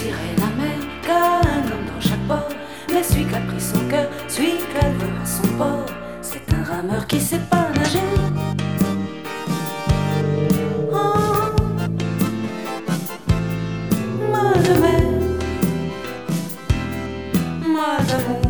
réussirait la mer qu'un homme dans chaque port. Mais celui qui a pris son cœur, celui qui a le à son port, c'est un rameur qui sait pas nager. Oh, moi de mer, moi d'amour.